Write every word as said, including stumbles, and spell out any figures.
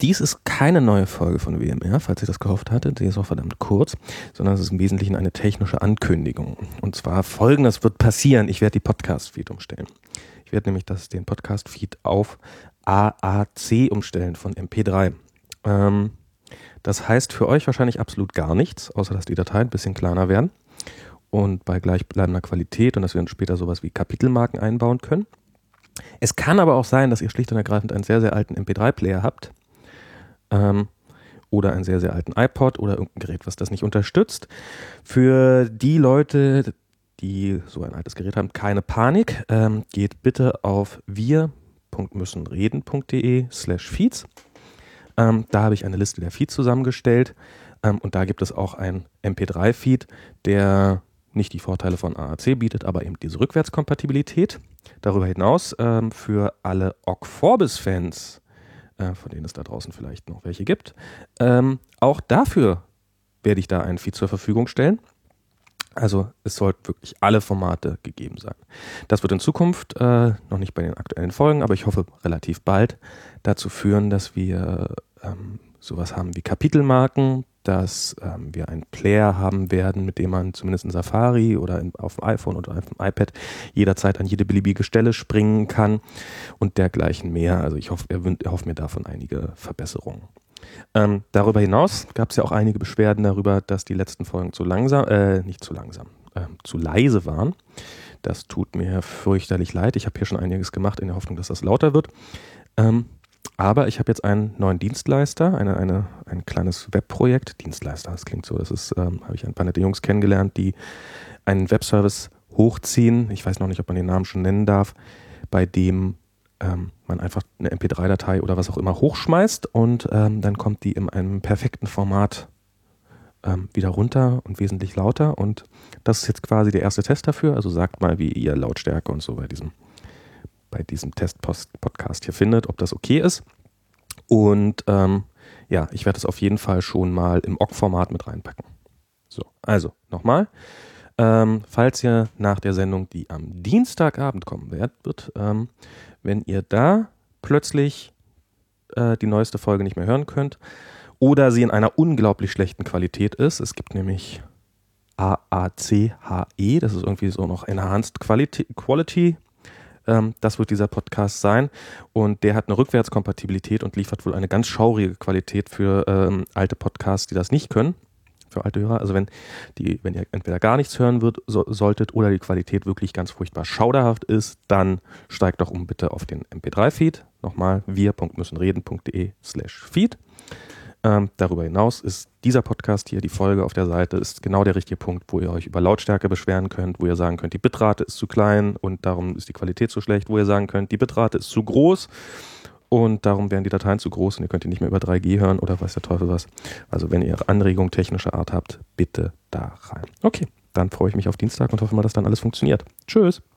Dies ist keine neue Folge von W M R, falls ihr das gehofft hattet. Die ist auch verdammt kurz, sondern es ist im Wesentlichen eine technische Ankündigung. Und zwar Folgendes wird passieren. Ich werde die Podcast-Feed umstellen. Ich werde nämlich das, den Podcast-Feed auf A A C umstellen von M P drei. Ähm, das heißt für euch wahrscheinlich absolut gar nichts, außer dass die Dateien ein bisschen kleiner werden und bei gleichbleibender Qualität und dass wir dann später sowas wie Kapitelmarken einbauen können. Es kann aber auch sein, dass ihr schlicht und ergreifend einen sehr, sehr alten M P drei Player habt ähm, oder einen sehr, sehr alten iPod oder irgendein Gerät, was das nicht unterstützt. Für die Leute, die so ein altes Gerät haben, keine Panik. Ähm, geht bitte auf wir.müssenreden.de slash feeds. Ähm, da habe ich eine Liste der Feeds zusammengestellt ähm, und da gibt es auch einen M P drei Feed, der nicht die Vorteile von A A C bietet, aber eben diese Rückwärtskompatibilität. Darüber hinaus ähm, für alle Ogg Vorbis-Fans, äh, von denen es da draußen vielleicht noch welche gibt, ähm, auch dafür werde ich da einen Feed zur Verfügung stellen. Also es sollten wirklich alle Formate gegeben sein. Das wird in Zukunft, äh, noch nicht bei den aktuellen Folgen, aber ich hoffe relativ bald, dazu führen, dass wir ähm, sowas haben wie Kapitelmarken, dass ähm, wir einen Player haben werden, mit dem man zumindest in Safari oder in, auf dem iPhone oder auf dem iPad jederzeit an jede beliebige Stelle springen kann und dergleichen mehr. Also ich hoffe, er hoffe mir davon einige Verbesserungen. Ähm, darüber hinaus gab es ja auch einige Beschwerden darüber, dass die letzten Folgen zu langsam, äh, nicht zu langsam, äh, zu leise waren. Das tut mir fürchterlich leid. Ich habe hier schon einiges gemacht in der Hoffnung, dass das lauter wird. Ähm, Aber ich habe jetzt einen neuen Dienstleister, eine, eine, ein kleines Webprojekt. Dienstleister, das klingt so, das ist, ähm, habe ich ein paar nette Jungs kennengelernt, die einen Webservice hochziehen. Ich weiß noch nicht, ob man den Namen schon nennen darf, bei dem ähm, man einfach eine M P drei Datei oder was auch immer hochschmeißt und ähm, dann kommt die in einem perfekten Format ähm, wieder runter und wesentlich lauter. Und das ist jetzt quasi der erste Test dafür. Also sagt mal, wie ihr Lautstärke und so bei diesem bei diesem Test-Podcast hier findet, ob das okay ist. Und ähm, ja, ich werde es auf jeden Fall schon mal im Ogg-Format mit reinpacken. So, also nochmal. Ähm, falls ihr nach der Sendung, die am Dienstagabend kommen wird, wird ähm, wenn ihr da plötzlich äh, die neueste Folge nicht mehr hören könnt oder sie in einer unglaublich schlechten Qualität ist, es gibt nämlich A A C H E, das ist irgendwie so noch Enhanced Quality, Quality. Das wird dieser Podcast sein und der hat eine Rückwärtskompatibilität und liefert wohl eine ganz schaurige Qualität für ähm, alte Podcasts, die das nicht können, für alte Hörer. Also wenn die, wenn ihr entweder gar nichts hören wird, so, solltet oder die Qualität wirklich ganz furchtbar schauderhaft ist, dann steigt doch um bitte auf den M P drei Feed. Nochmal wir.müssenreden.de slash feed. Ähm, darüber hinaus ist dieser Podcast hier, die Folge auf der Seite, ist genau der richtige Punkt, wo ihr euch über Lautstärke beschweren könnt, wo ihr sagen könnt, die Bitrate ist zu klein und darum ist die Qualität zu schlecht, wo ihr sagen könnt, die Bitrate ist zu groß und darum werden die Dateien zu groß und ihr könnt die nicht mehr über drei G hören oder weiß der Teufel was. Also wenn ihr Anregungen technischer Art habt, bitte da rein. Okay, dann freue ich mich auf Dienstag und hoffe mal, dass dann alles funktioniert. Tschüss!